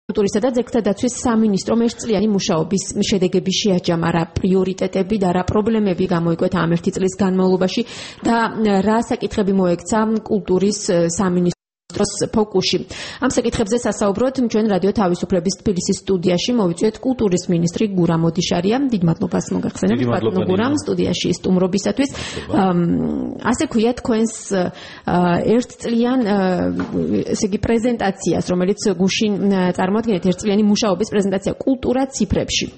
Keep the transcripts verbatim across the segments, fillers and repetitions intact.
კულტურისა და ძეგლთა დაცვის სამინისტრომ ერთწლიანი მუშაობის შედეგები შეაჯამა, რა პრიორიტეტები და რა პრობლემები გამოიკვეთა ამ ერთი წლის განმავლობაში და რა საკითხები მოექცა კულტურის სამინისტროს ფოკუსში. Ამ საკითხებზე სასაუბროთ ჩვენ რადიო თავისუფლების თბილისის სტუდიაში მოვიწვიეთ კულტურის მინისტრი გურამ ოდიშარია. დიდ მადლობას მოგახსენებთ ბატონო გურამ სტუდიაში სტუმრობისათვის. ასე ქვია თქვენს ერთწლიან ესე იგი პრეზენტაციას, რომელიც გუშინ წარმოადგენთ ერთწლიანი მუშაობის პრეზენტაცია კულტურა ციფრებში.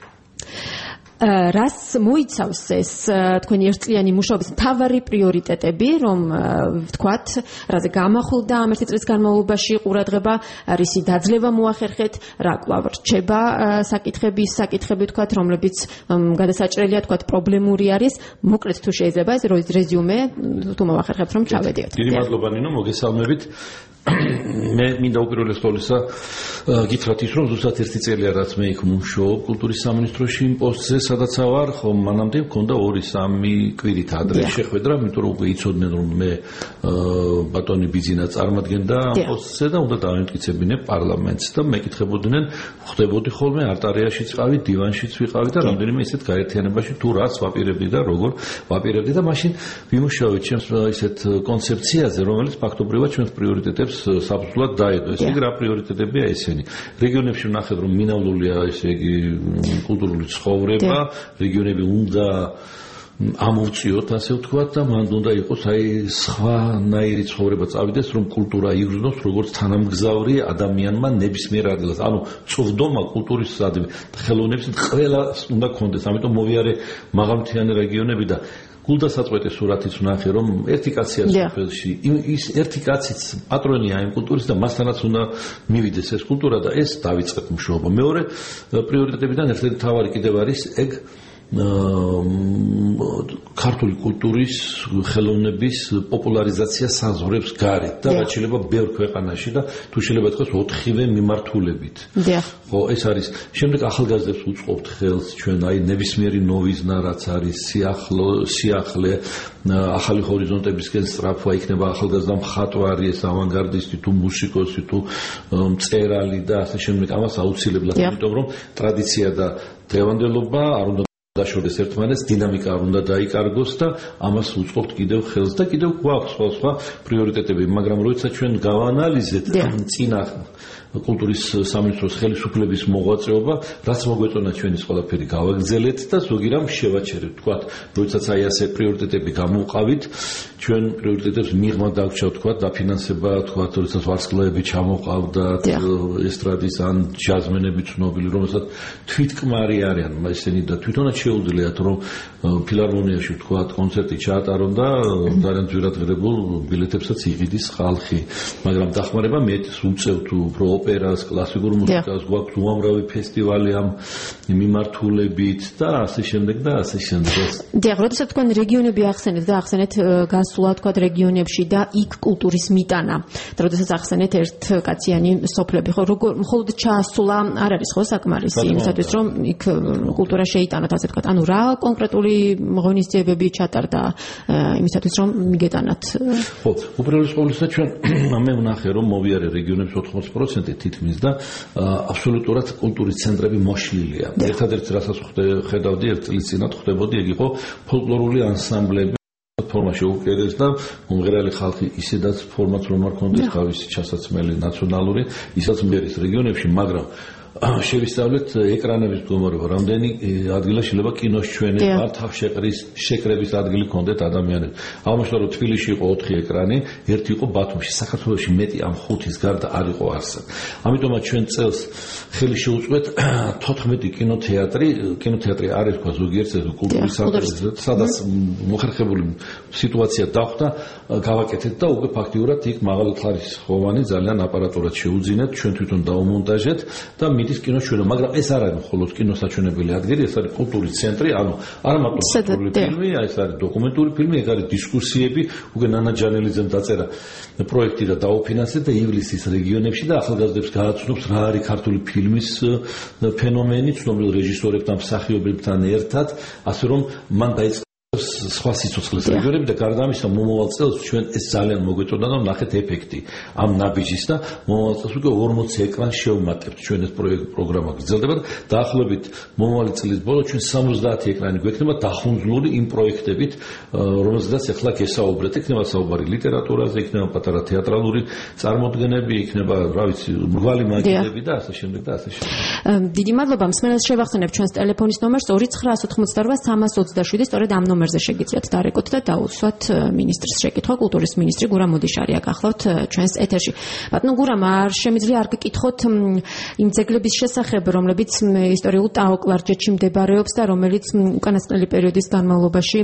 რას მოიცავს ეს თქვენი ერთწლიანი მუშაობის მთავარი პრიორიტეტები, რომ ვთქვათ, რაზე გამახვილდა ამ ერთი წლის განმავლობაში ყურადღება, რისი დაძლევა მოახერხეთ, რა კვლავ რჩება საკითხები, საკითხები ვთქვათ, რომლებიც გადასაჭრელია, ვთქვათ, პრობლემური არის, მოკლედ თუ შეიძლება ეს რეზიუმე თუ მოახერხებთ, რომ ჩავედიოთ. დიდი მადლობა ნინო, მოგესალმებით. მე მინდა უპირველეს ყოვლისა გითხრათ ის, რომ ზუსტად ერთი წელია რაც მე იქ მუშაობ კულტურის სამინისტროში იმ პოსტზე, სადაც ვარ, ხო მანამდე მქონდა ორი სამი კვირით ადრე შეხვედრა, იმიტომ რომ უკვე იცოდნენ რომ მე ბატონი ბიძინა წარმადგენდა ამ პოსტზე და უნდა დავემტკიცებინე პარლამენტს და მეკითხებოდნენ, ხდებოდი ხოლმე არტარიაშიც ვიყავი, დივანშიც ვიყავი და რამდენიმე ისეთ გაერთიანებაში თუ რაც ვაპირებდი და როგორ ვაპირებდი და მაშინ ვიმუშავეთ ჩემს ისეთ კონცეფციაზე, რომელიც ფაქტობრივად ჩვენს პრიორიტეტებს საბრძოლად დაედო. ესე იგი რა პრიორიტეტებია ესენი. რეგიონებში ვნახეთ რომ მინავლულია ესე იგი კულტურული ცხოვრება, რეგიონები უნდა ამოვწიოთ, ასე ვთქვათ და მანდ უნდა იყოს აი სხვანაირი ცხოვრება წავიდეს, რომ კულტურა იგრძნოს როგორც თანამგზავრი ადამიანმა ნებისმიერ ადგილას. ანუ წვდომა კულტურის ხელოვნების ყველა უნდა კონდეს. ამიტომ მოვიარე მაღალმთიანი რეგიონები და გულდასაწყვეტი სურათიც ვნახე, რომ ერთი კაცია სოფელში, ის ერთი კაციც პატრონია იმ კულტურის და მასთანაც უნდა მივიდეს ეს კულტურა და ეს დავიწყეთ მუშაობა. მეორე პრიორიტეტებიდან ერთ-ერთი მთავარი კიდევ არის ეგ ქართული კულტურის ხელოვნების პოპულარიზაცია საზღვრებს გარეთ და რაც შეიძლება ბევრ ქვეყანაში და თუ შეიძლება თქვას ოთხივე მიმართულებით. ხო, ეს არის. შემდეგ ახალგაზრდებს უწყობთ ხელს ჩვენ აი ნებისმიერი ნოვიზნა რაც არის, სიახლო, სიახლე, ახალი ჰორიზონტებისკენ სწრაფვა იქნება ახალგაზრდა მხატვარი, ეს ავანგარდისტი თუ მუსიკოსი თუ მწერალი და ასე შემდეგ. ამას აუცილებლად, იმიტომ რომ ტრადიცია და დღევანდელობა არ უნდა დაშორდეს ერთმანეთს, დინამიკა არ უნდა დაიკარგოს და ამას უწყობთ კიდევ ხელს და კიდევ გვაქვს სხვა სხვა პრიორიტეტები, მაგრამ როცა ჩვენ გავანალიზეთ წინა კულტურის სამინისტროს ხელისუფლების მოღვაწეობა, რაც მოგვეწონა ჩვენის ყველაფერი გავაგრძელეთ და ზოგი რამ შევაჩერეთ. თქვათ, როდესაც აი ასე პრიორიტეტები გამოვყავით, ჩვენ პრიორიტეტებს მიღმა დაგვრჩა, თქვათ, დაფინანსება, თქვათ, როდესაც ვარსკვლავები ჩამოყავდათ, ესტრადის ან ჯაზმენები ცნობილი, რომელსაც თვითკმარი არიან ესენი და თვითონაც შეუძლიათ, რომ ფილარმონიაში, თქვათ, კონცერტი ჩაატარონ და ძალიან ძვირად ღირებულ ბილეთებსაც იყიდის ხალხი. მაგრამ დახმარება მეტს უწევთ უფრო ოპერას, კლასიკურ მუსიკას, გვაქვს უამრავი ფესტივალი ამ მიმართულებით და ასე შემდეგ და ასე შემდეგ. დიახ, როდესაც თქვენ რეგიონები ახსენეთ და ახსენეთ გასულა თქვათ რეგიონებში და იქ კულტურის მიტანა. და როდესაც ახსენეთ ერთკაციანი სოფლები, ხო, როგორ მხოლოდ ჩაასულა არ არის ხო საკმარისი იმისათვის, რომ იქ კულტურა შეიტანოთ, ასე ვთქვათ. ანუ რა კონკრეტული ღონისძიებები ჩატარდა იმისათვის, რომ მიგეტანათ? ხო, უპირველეს ყოვლისა ჩვენ მე ვნახე, რომ მოვიარე რეგიონებში ოთხმოცი პროცენტი თითქმის და აბსოლუტურად კულტურის ცენტრები მოშლილია. ერთადერთი რასაც ხედავდი ერთ წლის წინათ ხდებოდი, ეგ იყო ფოლკლორული ანსამბლები ფორმაში უკერეს და მომღერალი ხალხი ისედაც ფორმაც რომ არ ქონდეს თავისი ჩასაცმელი ნაციონალური, ისაც მღერის რეგიონებში, მაგრამ შევისწავლეთ ეკრანების მდგომარეობა, რამდენი ადგილი შეიძლება კინოს ჩვენება, თავშეყრის შეკრების ადგილი ქონდეთ ადამიანებს. აღმოჩნდა რომ თბილისში იყო ოთხი ეკრანი, ერთი იყო ბათუმში, საქართველოში მეტი ამ ხუთის გარდა არ იყო არსად. ამიტომაც ჩვენ წელს ხელი შეუწყეთ თოთხმეტი კინოთეატრი, კინოთეატრი არ ერქვა ზოგიერთ კულტურის ცენტრს, სადაც მოხერხებული სიტუაცია დახვდა, გავაკეთეთ და უკვე ფაქტიურად იქ მაღალხარისხოვანი ძალიან აპარატურად შეუძინეთ, ჩვენ თვითონ დავმონტაჟეთ და მიდის კინოჩვენება, მაგრამ ეს არ არის მხოლოდ კინოსაჩვენებელი ადგილი, ეს არის კულტურის ცენტრი, ანუ არა მარტო კულტურული ფილმი, ეს არის დოკუმენტური ფილმი, ეს არის დისკუსიები, უკვე ნანა ჯანელიძემ დაწერა პროექტი და დაუფინანსეთ და ივლისის რეგიონებში და ახალგაზრდებს გააცნობს რა არის ქართული ფილმის ფენომენი, ცნობილ რეჟისორებთან, მსახიობებთან ერთად, ასე რომ მან დაიწყო სხვა სიცოცხლეს რეგიონები და გარდა ამისა მომავალ წელს ჩვენ ეს ძალიან მოგვეწონა და ნახეთ ეფექტი ამ ნაბიჯის და მომავალ წელს უკვე ორმოცი ეკრანს შევმატებთ ჩვენ ეს პროგრამა გრძელდება და დაახლოებით მომავალი წლის ბოლოს ჩვენ სამოცდაათი ეკრანი გვექნება დახუნძლული იმ პროექტებით რომელზედაც ახლა გესაუბრეთ იქნება საუბარი ლიტერატურაზე იქნება პატარა თეატრალური წარმოდგენები იქნება რა ვიცი მრგვალი მაგიდები და ასე შემდეგ და ასე შემდეგ დიდი მადლობა მსმენელს შევახსენებ ჩვენს ტელეფონის ნომერს ორი ცხრაასი ოცდაოთხმოცდაორვა სამას ოცდაშვიდი სწორედ ამ ნომერზე შეგიძლიათ დარეკოთ და დაუსვათ მინისტრს შეკითხვა კულტურის მინისტრი გურამ მოდიშარია გახლავთ ჩვენს ეთერში ბატონო გურამ არ შემიძლია არ გეკითხოთ იმ ძეგლების შესახებ რომლებიც ისტორიულ ტაო-კლარჯეთში მდებარეობს და რომელიც უკანასკნელი პერიოდის განმავლობაში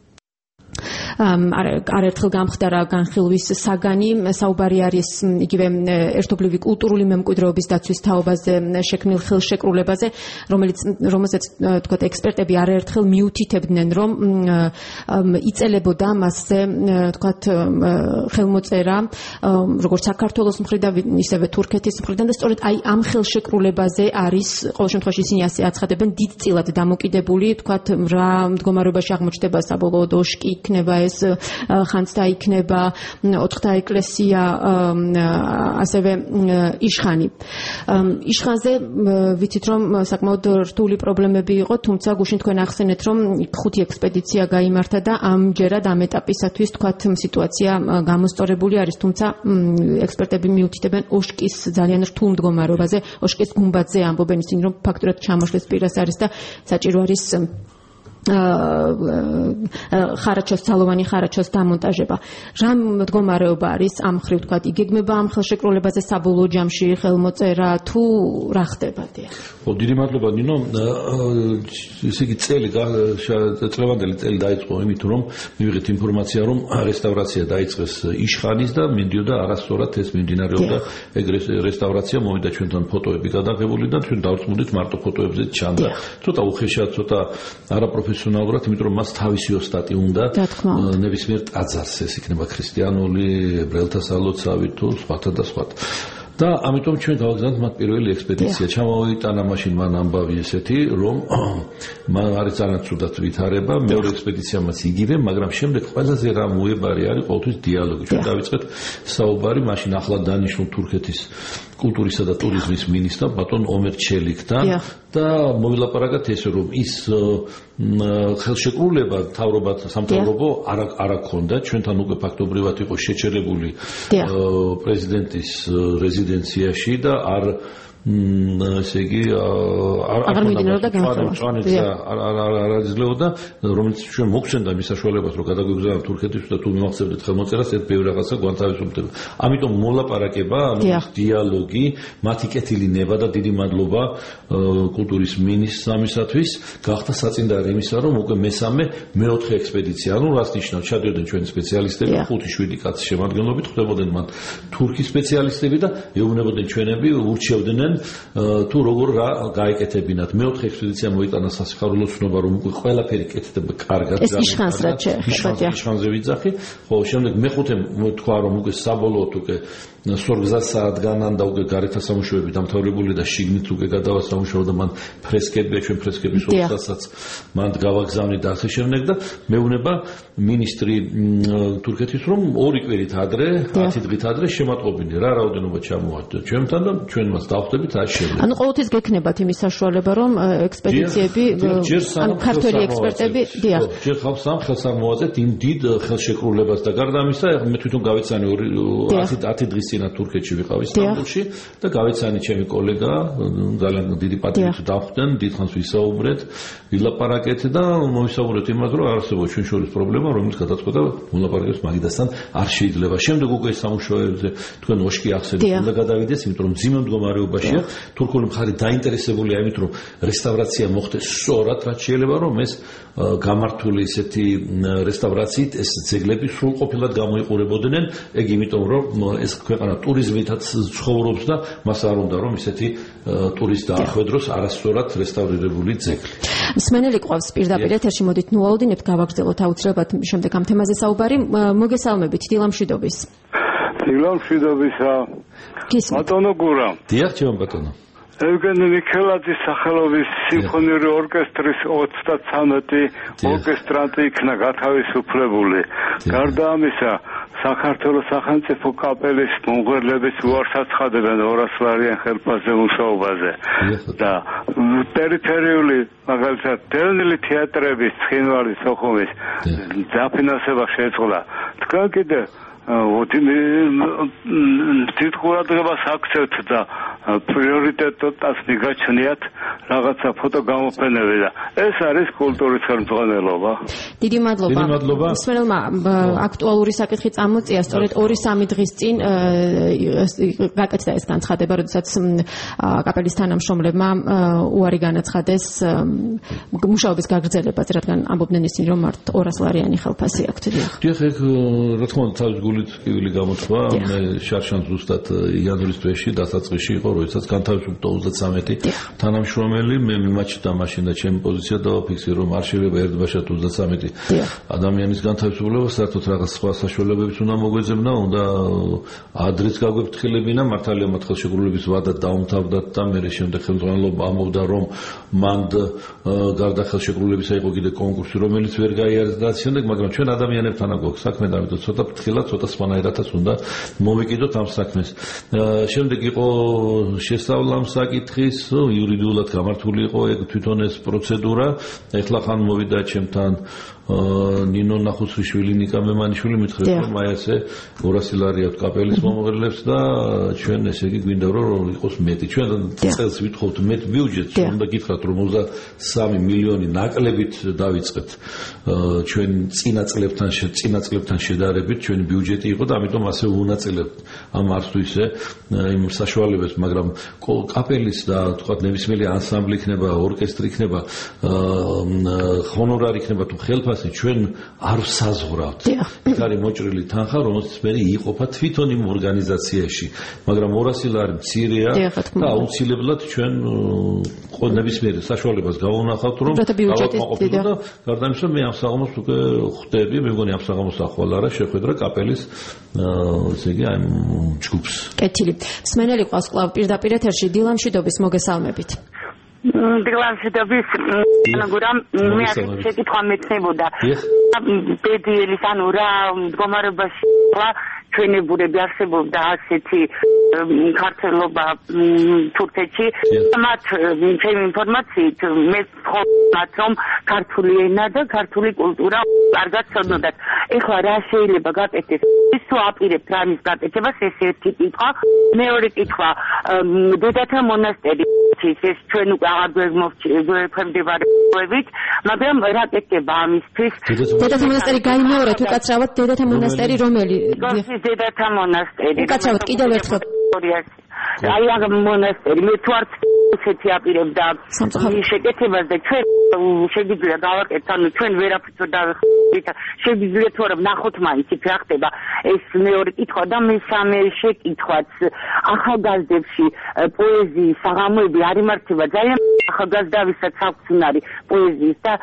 არაერთხელ გამხდარა განხილვის საგანი საუბარი არის იგივე ერთობლივი კულტურული მემკვიდრეობის დაცვის თაობაზე შექმნილ ხელშეკრულებაზე რომელიც რომელსაც თქვათ ექსპერტები არაერთხელ მიუთითებდნენ რომ იწელებოდა მასზე თქვათ ხელმოწერა როგორც საქართველოს მხრიდან ისევე თურქეთის მხრიდან და სწორედ აი ამ ხელშეკრულებაზე არის ყოველ შემთხვევაში ისინი ასე აცხადებენ დიდწილად დამოკიდებული თქვათ რა მდგომარეობაში აღმოჩნდება საბოლოოდ ოშკი იქნება ეს ხანც დაიქნება ოთხთა ეკლესია ასევე იშხანი იშხანზე ვიცით რომ საკმაოდ რთული პრობლემები იყო თუმცა გუშინ თქვენ ახსენეთ რომ ხუთი ექსპედიცია გაიმართა და ამჯერად ამ ეტაპისათვის თქვათ სიტუაცია გამოსწორებული არის თუმცა ექსპერტები მიუთითებენ ოშკის ძალიან რთულ მდგომარეობაზე ოშკის გუმბათზე ამბობენ ისინი რომ ფაქტურად ჩამოშლის პირას არის და საჭირო არის ხარაჩოს ძალოვანი ხარაჩოს დამონტაჟება. რა მდგომარეობა არის ამ ხრივ თქვათ იგეგმება ამ ხელშეკრულებაზე საბოლოო ჯამში ხელმოწერა თუ რა ხდება? ხო, დიდი მადლობა ნინო. ესე იგი წელი წლევანდელი წელი დაიწყო იმით რომ მივიღეთ ინფორმაცია რომ რესტავრაცია დაიწყეს იშხანის და მინდიოდა არასწორად ეს მიმდინარეობდა ეგ რესტავრაცია მოვიდა ჩვენთან ფოტოები გადაღებული და ჩვენ დავწმუნდით მარტო ფოტოებზე ჩანდა ცოტა უხეშად ცოტა არაპროფესიონალურად იმიტომ რომ მას თავისი ოსტატი უნდა ნებისმიერ ტაძარს ეს იქნება ქრისტიანული ებრაელთა სალოცავი თუ სხვათა და სხვათა და ამიტომ ჩვენ გავაგზავნეთ მათ პირველი ექსპედიცია ჩამოვიტანა მაშინ მან ამბავი ესეთი რომ მან არის ძალიან ცუდად ვითარება მეორე ექსპედიცია მას იგივე მაგრამ შემდეგ ყველაზე რა მოებარი არის ყოველთვის დიალოგი ჩვენ დავიწყეთ საუბარი მაშინ ახლა დანიშნულ თურქეთის კულტურისა და ტურიზმის მინისტრ ბატონ ომერ ჩელიკთან და მოვილაპარაკეთ ესე რომ ის ხელშეკრულება თავრობად სამთავრობო არ არ აქონდა ჩვენთან უკვე ფაქტობრივად იყო შეჩერებული პრეზიდენტის რეზიდენციაში და არ ესე იგი აღარ მიმდინარეობდა განხილვა არ აძლეოდა რომელიც ჩვენ მოგცემდა მის საშუალებას რომ გადაგვიგზავნა თურქეთში და თუ მივახცევდეთ ხელმოწერას ერთ ბევრ რაღაცა გვანთავისუფლდება ამიტომ მოლაპარაკება ანუ დიალოგი მათი კეთილი ნება და დიდი მადლობა კულტურის მინისტრს ამისათვის გახდა საწინდარი იმისა რომ უკვე მესამე მეოთხე ექსპედიცია ანუ რას ნიშნავს ჩადიოდნენ ჩვენი სპეციალისტები ხუთი შვიდი კაცის შემადგენლობით ხდებოდნენ მან თურქის სპეციალისტები და ეუბნებოდნენ ჩვენები ურჩევდნენ თუ როგორ რა გაეკეთებინათ მეოთხე ექსპედიცია მოიტანა სასიხარულო ცნობა რომ უკვე ყველაფერი კეთდება კარგად ეს იშხანს რა შეეხება იშხანზე ვიძახი ხო შემდეგ მეხუთე თქვა რომ უკვე საბოლოოდ უკვე სორგზას საათგანან და უკვე გარეთა სამუშაოები დამთავრებული და შიგნით უკვე გადავა სამუშაო და მან ფრესკები ჩვენ ფრესკების ოთხასაც მან გავაგზავნით და ასე შემდეგ და მეუბნება მინისტრი თურქეთის რომ ორი კვირით ადრე ათი დღით ადრე შემატყობინე რა რაოდენობა ჩამოვარდა ჩვენთან და ჩვენ მას დავხვდებით აი შემდეგ ანუ ყოველთვის გექნებათ იმის საშუალება რომ ექსპედიციები ანუ ქართველი ექსპერტები დიახ ჯერ ხავს ამ ხელსამოაზეთ იმ დიდ ხელშეკრულებას და გარდა ამისა მე თვითონ გავეცანი ათი დღის წინა თურქეთში ვიყავ ისტანბულში და გავეცანი ჩემი კოლეგა ძალიან დიდი პატივით დავხვდნენ დიდხანს ვისაუბრეთ ვილაპარაკეთ და მოვისაუბრეთ იმას რომ არსებობს ჩვენ შორის პრობლემა რომელიც გადაწყვეტა მოლაპარაკებს მაგიდასთან არ შეიძლება შემდეგ უკვე სამუშაოებზე თქვენ ოშკი ახსენეთ უნდა გადავიდეს იმიტომ რომ ძიმე მდგომარეობაშია თურქული მხარე დაინტერესებულია იმით რომ რესტავრაცია მოხდეს სწორად რაც შეიძლება რომ ეს გამართული ესეთი რესტავრაციით ეს ძეგლები სრულყოფილად გამოიყურებოდნენ ეგ იმიტომ რომ ეს ქვეყანა ტურიზმითაც ცხოვრობს და მას არ უნდა რომ ისეთი ტურისტი დაახვედროს არასწორად რესტავრირებული ძეგლი მსმენელი ყავს პირდაპირ ეთერში მოდით ნუაუდინებთ გავაგრძელოთ აუცილებლად შემდეგ ამ თემაზე საუბარი მოგესალმებით დილამშვიდობის დილამშვიდობისა ბატონო გურამ დიახ ჩემო ბატონო ევგენი მიქელაძის სახელობის სიმფონიური ორკესტრის ოცდათვრამეტი ორკესტრანტი იქნა გათავისუფლებული. გარდა ამისა, საქართველოს სახელმწიფო კაპელის მომღერლების უარს აცხადებენ ორასლარიან ხელფასზე მუშაობაზე და პერიფერიული მაგალითად დევნილი თეატრების, ცხინვალის, სოხუმის დაფინანსება შეწყდა. თქვენ კიდე თვითყურადღებას აქცევთ და პრიორიტეტობას მიგაჩნიათ რაღაცა ფოტო გამოფენები და ეს არის კულტურის ხელმძღვანელობა. დიდი მადლობა. მსმენელმა აქტუალური საკითხი წამოწია, სწორედ ორი სამი დღის წინ გაკეთდა ეს განცხადება, როდესაც კაპელის თანამშრომლებმა უარი განაცხადეს მუშაობის გაგრძელებაზე, რადგან ამბობდნენ ისინი, რომ მართ ორასლარიანი ხელფასი აქვთ. დიახ, ეგ რა თქმა უნდა თავის გულით კივილი გამოთქვა. მე შარშან ზუსტად იანვრის თვეში დასაწყისში იყო, როდესაც განთავისუფლდა ოცდათვრამეტი თანამშრომელი, მე მიმაჩნდა მაშინ და ჩემი პოზიცია დავაფიქსე, რომ არ შეიძლება ერთბაშად ოცდათვრამეტი ადამიანის განთავისუფლება, საერთოდ რაღაც სხვა საშუალებებიც უნდა მოგვეძებნა, უნდა ადრეც გაგვეფრთხილებინა, მართალია მათ ხელშეკრულების ვადა დაუმთავრდათ და მე შემდეგ ხელმძღვანელობა ამბობდა, რომ მან გარდა ხელშეკრულებისა იყო კიდე კონკურსი, რომელიც ვერ გაიარეს და შემდეგ, მაგრამ ჩვენ ადამიანებთან აქვს საქმე და ამიტომ ცოტა ფრთხილად, ცოტა სხვანაირადაც უნდა მოვიკიდოთ ამ საქმეს. შემდეგ იყო შესწავლა ამ საკითხის, იურიდიულად გამართული იყო ეგ თვითონ ეს პროცედურა. ეხლა ხან მოვიდა ჩემთან ნინო ნახუცრიშვილი, ნიკა მემანიშვილი, მითხრეთ რომ აი ესე ორასი ლარი აქვს კაპელის მომღერლებს და ჩვენ ესე იგი გვინდა რომ იყოს მეტი. ჩვენ წელს ვითხოვთ მეტ ბიუჯეტს, უნდა გითხრათ რომ ოცდასამი მილიონი ნაკლებით დავიწყეთ ჩვენ წინა წლებთან წინა წლებთან შედარებით ჩვენი ბიუჯეტი იყო და ამიტომ ასე ვუნაწილებთ ამ არც თუ ისე იმ საშუალებებს, მაგრამ კაპელის და თქვათ ნებისმიერი ანსამბლი იქნება, ორკესტრი იქნება, ჰონორარი იქნება თუ ხელფასი ჩვენ არ ვსაზღვრავთ. იქ არის მოჭრილი თანხა, რომელსაც მე იყოფა თვითონ იმ ორგანიზაციაში, მაგრამ ორასი ლარი მცირეა და აუცილებლად ჩვენ ნებისმიერ საშუალებას გავუნახავთ, რომ გავაკმაყოფილოთ და გარდა ამისა მე ამ საღამოს უკვე ხვდები, მე მგონი ამ საღამოს ახვალ არა შეხვედრა კაპელის ესე იგი ამ ჯგუფს. კეთილი. მსმენელი ყავს კლავ პირდაპირ ეთერში, დილამშვიდობის, მოგესალმებით. დილამშვიდობის, ანაგურამ მე შეკითხვა მეცნებოდა. პედიელის ანუ რა მდგომარეობაში ჩვენებურები არსებობდა ასეთი ქართველობა თურქეთში. მათ ჩემი ინფორმაციით მე ვთხოვთ რომ ქართული ენა და ქართული კულტურა კარგად ცოდნოდათ. ეხლა რა შეიძლება გაკეთდეს? ის თუ აპირებთ რამის გაკეთებას, ეს ერთი კითხვა. მეორე კითხვა, დედათა მონასტერი ეს ჩვენ უკვე აღარ გვემდებარებით, მაგრამ რა კეთდება ამისთვის? დედათა მონასტერი გაიმეორეთ უკაცრავად, დედათა მონასტერი რომელი? დედათა მონასტერი. უკაცრავად კიდევ ერთხელ. აი ამ მონასტერი მე თუ არ ესეთი აპირებდა შეკეთებას და ჩვენ შეგვიძლია გავაკეთოთ, ანუ ჩვენ ვერაფერს ვერ დავიხსნით, შეგვიძლია თუ არა ვნახოთ მაინც იქ რა ხდება. ეს მეორე კითხვა და მესამე შეკითხვაც, ახალგაზრდებში პოეზიის საღამოები არ იმართება ძალიან ახალგაზრდავისაც აქვს უნარი პოეზიის და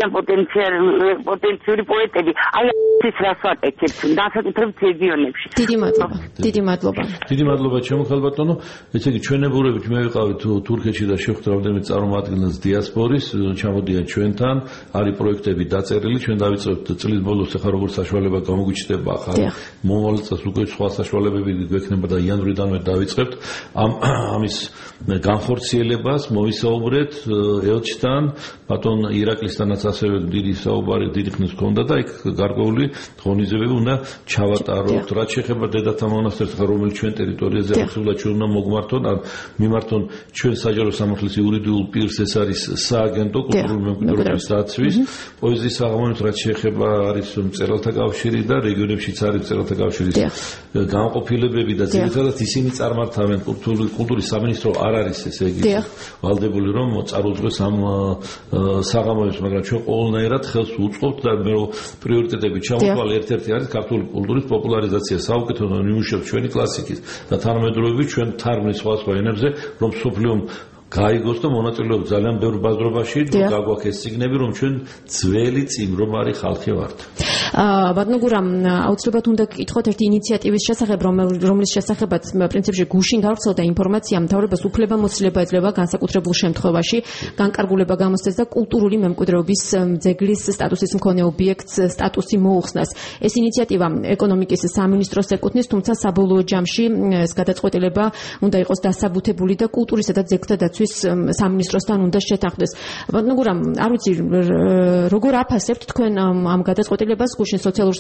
პოტენციური პოეტები. აი ეს რას ვაკეთებთ, განსაკუთრებით რეგიონებში. დიდი მადლობა. დიდი მადლობა. დიდი მადლობა ჩემო ხალბატონო. ესე იგი ჩვენებურებით მე ვიყავით თურქეთში და შევხვდით რამდენიმე წარმომადგენელს დიასპორის, ჩამოდიან ჩვენთან, არის პროექტები დაწერილი, ჩვენ დავიწყებთ წლის ბოლოს ახლა როგორც საშუალება გამოგვიჩნდება ახლა მომავალ წელს უკვე სხვა საშუალებები გვექნება და იანვრიდანვე დავიწყებთ ამ ამის განხორციელებას, მოვისაუბრეთ ელჩთან, ბატონ ირაკლისთანაც ასევე დიდი საუბარი დიდი ხნის ჰქონდა და იქ გარკვეული ღონისძიებები უნდა ჩავატაროთ. რაც შეეხება დედათა მონასტერს, რომელიც ჩვენ ტერიტორიაზე ახსოვდა, ჩვენ უნდა მოგმართონ, ან მიმართონ ჩვენ საჯარო სამართლის იურიდიულ პირს, ეს არის სააგენტო კულტურული მემკვიდრეობის დაცვის, პოეზიის საღამოებს, რაც შეეხება არის მწერალთა კავშირი და რეგიონებშიც არის მწერალთა კავშირის განყოფილებები და ძირითადად ისინი წარმართავენ კულტურის სამინისტრო არ არის ესე იგი ვალდებული რომ წარუძღოს ამ საღამოებს, მაგრამ ჩვენ ყოველნაირად ხელს უწყობთ და მე პრიორიტეტები ჩამოთვალე ერთ-ერთი არის ქართული კულტურის პოპულარიზაცია, საუკეთესო ნიმუშებს ჩვენი კლასიკის და თანამედროვეობის ჩვენ თარგმნის სხვა სხვა ენებზე, რომ სოფლიომ გაიგოს და მონაწილეობს ძალიან ბევრ ბაზრობაში, გაგვაქვს ეს სიგნები, რომ ჩვენ ძველი წიმრობარი ხალხი ვართ. ბატონო გურამ, აუცილებლად უნდა გკითხოთ ერთი ინიციატივის შესახებ, რომლის შესახებაც პრინციპში გუშინ გავრცელდა ინფორმაცია, მთავრობას უფლებამოსილება ეძლევა განსაკუთრებულ შემთხვევაში განკარგულება გამოსცეს და კულტურული მემკვიდრეობის ძეგლის სტატუსის მქონე ობიექტს სტატუსი მოუხსნას. ეს ინიციატივა ეკონომიკის სამინისტროს ეკუთვნის, თუმცა საბოლოო ჯამში ეს გადაწყვეტილება უნდა იყოს დასაბუთებული და კულტურისა და ძეგლთა დაცვის სამინისტროსთან უნდა შეთანხმდეს. ბატონო გურამ, არ ვიცი როგორ აფასებთ თქვენ ამ გადაწყვეტილებას, გუშინ სოციალურ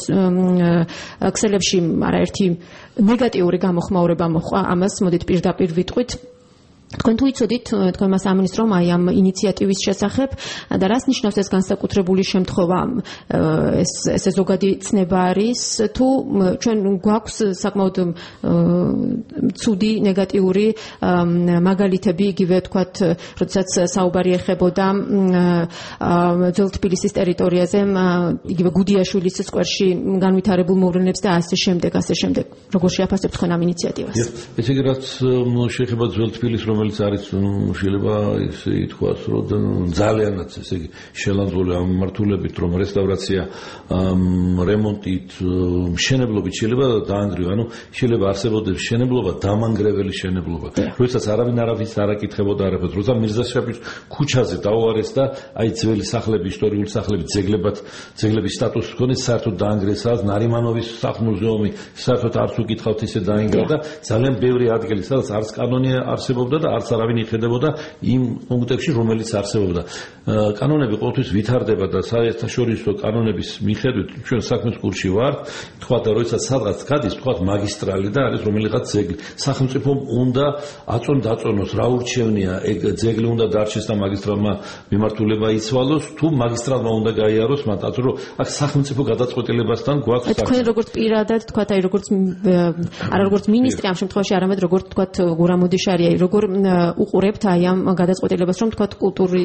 ქსელებში არაერთი ნეგატიური გამოხმაურება მოხდა ამას, მოდით პირდაპირ ვიტყვით. თქვენ თუ იცოდით თქვენმა სამინისტრომ აი ამ ინიციატივის შესახებ და რას ნიშნავს ეს განსაკუთრებული შემთხვევა, ეს ესე ზოგადი ცნება არის, თუ ჩვენ გვაქვს საკმაოდ ცუდი ნეგატიური მაგალითები, იგივე თქვათ, როდესაც საუბარი ეხებოდა ძველ თბილისის ტერიტორიაზე, იგივე გუდიაშვილის სკვერში განვითარებულ მოვლენებს და ასე შემდეგ, ასე შემდეგ. როგორ შეაფასებთ თქვენ ამ ინიციატივას? ესე იგი, რაც შეეხება ძველ თბილისს, რომელიც არის შეიძლება ისე ითქვას, რომ ძალიანაც ესე იგი შელანძული ამ მართულებით, რომ რესტავრაცია, რემონტით, მშენებლობით შეიძლება დაანგრიო, ანუ შეიძლება არსებობდეს მშენებლობა, დამანგრეველი მშენებლობა. როდესაც არავინ არავის არ აკითხებოდა არაფერს, როცა მირზაშაჰის ქუჩაზე დაუარეს და აი ძველი სახლები, ისტორიული სახლები, ძეგლებად, ძეგლების სტატუსი ჰქონდეს, საერთოდ დაანგრიეს, სადაც ნარიმანოვის სახლ-მუზეუმი, საერთოდ არც უკითხავთ, ისე დაინგრა და ძალიან ბევრი ადგილი, სადაც არც კანონი არსებობდა და არც არავინ იხედებოდა იმ პუნქტებში, რომელიც არსებობდა. კანონები ყოველთვის ვითარდება და საერთაშორისო კანონების მიხედვით ჩვენ საქმის კურსში ვართ, თქვა და როდესაც სადღაც გადის, თქვა მაგისტრალი და არის რომელიღაც ძეგლი. სახელმწიფომ უნდა აწონ დაწონოს, რა ურჩევნია, ეგ ძეგლი უნდა დარჩეს და მაგისტრალმა მიმართულება იცვალოს, თუ მაგისტრალმა უნდა გაიაროს მათ, აწო რომ აქ სახელმწიფო გადაწყვეტილებასთან გვაქვს საქმე. თქვენ როგორც პირადად თქვათ, აი როგორც არა როგორც მინისტრი ამ შემთხვევაში, არამედ როგორც თქვათ გურამ ოდიშარია, როგორ უყურებთ აი ამ გადაწყვეტილებას, რომ თქვათ კულტური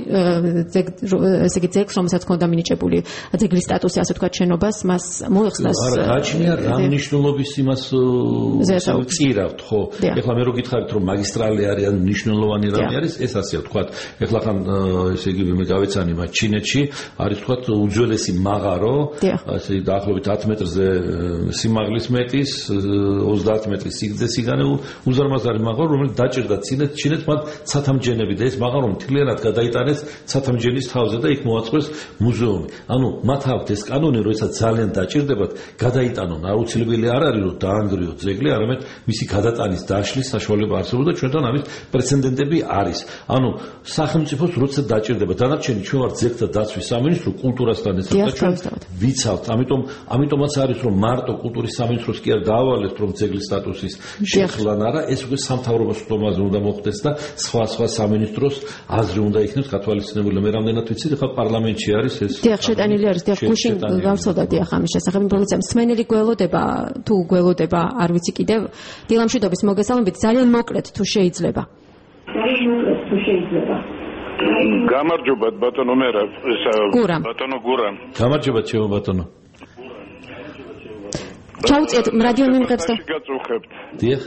ესე იგი ძეგლს, რომელსაც ჰქონდა მინიჭებული ძეგლის სტატუსი, ასე თქვათ შენობას, მას მოიხსნას. არა, გაჩნია რა მნიშვნელობის იმას წირავთ, ხო? ეხლა მე რო გითხარით, რომ მაგისტრალი არის ან მნიშვნელოვანი რამე არის, ეს ასეა თქვათ. ეხლა ხან ესე იგი მე გავეცანი მათ ჩინეთში არის თქვათ უძველესი მაღარო, ასე დაახლოებით ათი მეტრზე სიმაღლის მეტის, ოცდაათი მეტრის სიგრძეს იგანე უზარმაზარი მაღარო, რომელიც დაჭერდა ჩინეთს მათ ცათამჯენები და ეს მაღარო მთლიანად გადაიტანეს ცათამჯენის თავზე და იქ მოაწყვეს მუზეუმი. ანუ მათ აქვთ ეს კანონი, როდესაც ძალიან დაჭირდებათ, გადაიტანონ. აუცილებელი არ არის, რომ დაანგრიოთ ძეგლი, არამედ მისი გადატანის დაშლის საშუალება არსებობს და ჩვენთან ამის პრეცედენტები არის. ანუ სახელმწიფოს როცა დაჭირდება, დანარჩენი ჩვენ ვართ ძეგლთა დაცვის სამინისტრო, კულტურასთან ერთად და ჩვენ ვიცავთ. ამიტომ ამიტომაც არის, რომ მარტო კულტურის სამინისტროს კი არ დაავალეს, რომ ძეგლის სტატუსის შეცვლან არა, ეს უკვე სამთავრობო სხდომაზე უნდა მოხდეს და სხვა სხვა სამინისტროს აზრი უნდა იქნებს გათვალისწინებული. მე რამდენად ვიცი, ხა პარლამენტში არის ეს. დიახ, შეტანილი არის, დიახ, გუშინ გავსწორდა დიახ ამის შესახებ ინფორმაცია. მსმენელი გველოდება, თუ გველოდება, არ ვიცი კიდევ. დილამშვიდობის მოგესალმებით, ძალიან მოკლედ თუ შეიძლება. ძალიან მოკლედ თუ შეიძლება. გამარჯობა ბატონო მერაბ, ბატონო გურამ. გამარჯობა ჩემო ბატონო. ჩაუწიეთ რადიო მიმღებს და გაწუხებთ. დიახ.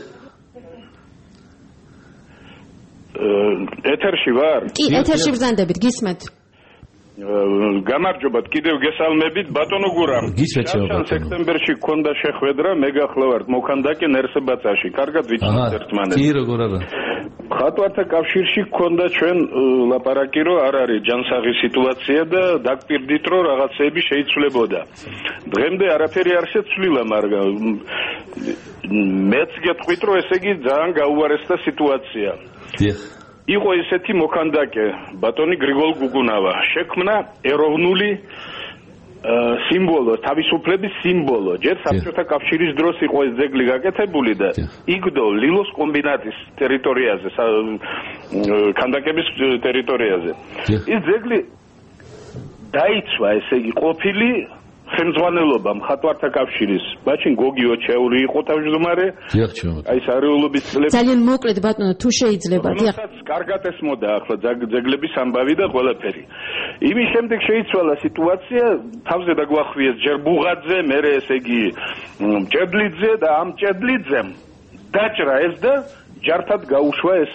ეთერში ვარ? კი, ეთერში ბრძანდებით, გისმენთ. გამარჯობა, კიდევ გესალმებით, ბატონო გურამ. გისმენთ ჩემო ბატონო. სექტემბერში გქონდა შეხვედრა, მე გახლავართ მოქანდაკე ნერსებაცაში. კარგად ვიცით ერთმანეთს. კი, როგორ არა. ხატვართა კავშირში გქონდა ჩვენ ლაპარაკი, რომ არ არის ჯანსაღი სიტუაცია და დაგპირდით, რომ რაღაცეები შეიცვლებოდა. დღემდე არაფერი არ შეცვლილა, მაგრამ მეც გეტყვით, რომ ესე იგი ძალიან გაუარესდა სიტუაცია. დიახ. იყო ესეთი მოქანდაკე, ბატონი გრიგოლ გუგუნავა, შექმნა ეროვნული სიმბოლო, თავისუფლების სიმბოლო. ჯერ საბჭოთა კავშირის დროს იყო ეს ძეგლი გაკეთებული და იგდო ლილოს კომბინატის ტერიტორიაზე, ქანდაკების ტერიტორიაზე. ეს ძეგლი დაიცვა, ესე იგი, ყოფილი ხელმძღვანელობა მხატვართა კავშირის. ბაჩინ გოგი ოჩაური იყო თავმჯდომარე. დიახ, ჩემო. აი ეს არეულობის წლები. ძალიან მოკლედ ბატონო, თუ შეიძლება, დიახ. კარგად ესმოდა ახლა ძეგლების ამბავი და ყველაფერი. იმის შემდეგ შეიცვალა სიტუაცია, თავზე დაგვახვიეს ჯერ ბუღაძე, მერე ესე იგი მჭედლიძე და ამ მჭედლიძემ დაჭრა ეს და ჯართად გაუშვა ეს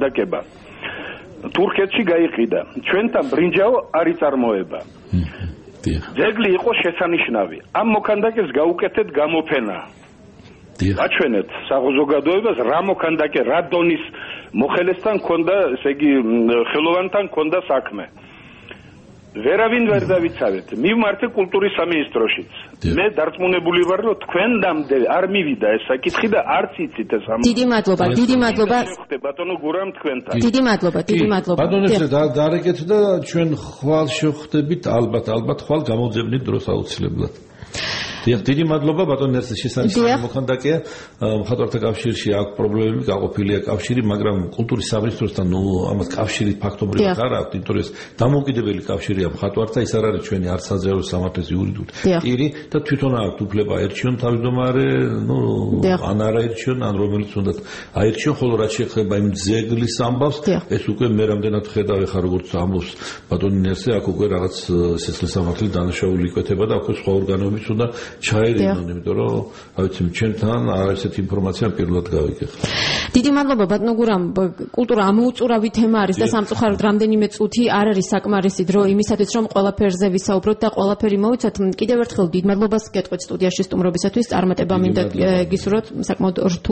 ქანდაკება. თურქეთში გაიყიდა. ჩვენთან ბრინჯაო არ იწარმოება. ძეგლი იყო შესანიშნავი. ამ მოქანდაკეს გაუკეთეთ გამოფენა. გაჩვენეთ საზოგადოებას რა მოქანდაკე, რა დონის მოხელესთან ქონდა, ესე იგი ხელოვანთან ქონდა საქმე. ვერავინ ვერ დავიცავეთ. მივმართე კულტურის სამინისტროშიც. მე დარწმუნებული ვარ, რომ თქვენდამდე არ მივიდა ეს საკითხი და არც იცით ეს ამ. დიდი მადლობა, დიდი მადლობა. ბატონო გურამ თქვენთან. დიდი მადლობა, დიდი მადლობა. ბატონებს დაარეკეთ და ჩვენ ხვალ შევხვდებით, ალბათ, ალბათ ხვალ გამოძებნით დროს აუცილებლად. დიახ, დიდი მადლობა ბატონ ნერსის შესანიშნავი მოქანდაკეა. მხატვართა კავშირში აქვს პრობლემები, გაყოფილია კავშირი, მაგრამ კულტურის სამინისტროსთან ნუ ამას კავშირი ფაქტობრივად არ აქვს, იმიტომ რომ დამოუკიდებელი კავშირია მხატვართა, ის არ არის ჩვენი არც საჯარო სამართლის იურიდიული პირი და თვითონ აქვს უფლება აერჩიონ თავმჯდომარე, ნუ ან არ აერჩიონ, ან რომელიც უნდა აერჩიონ, ხოლო რაც შეეხება იმ ძეგლის ამბავს, ეს უკვე მე რამდენად ხედავ ხარ როგორც ამბობს ბატონი ნერსი, აქ უკვე რაღაც სისხლის სამართლის დანაშაული იკვეთება და უკვე სხვა ორგანოებიც უნდა ჩაერინონ, იმიტომ რომ რა ვიცი, ჩვენთან არაერთი ინფორმაცია პირველად გავიგე. დიდი მადლობა ბატონო გურამ, კულტურა ამოუწურავი თემა არის და სამწუხაროდ რამდენიმე წუთი არ არის საკმარისი დრო იმისათვის, რომ ყველაფერზე ვისაუბროთ და ყველაფერი მოვიცოთ. კიდევ ერთხელ დიდ მადლობას გეტყვით სტუდიაში სტუმრობისათვის, წარმატება მინდა გისურვოთ საკმაოდ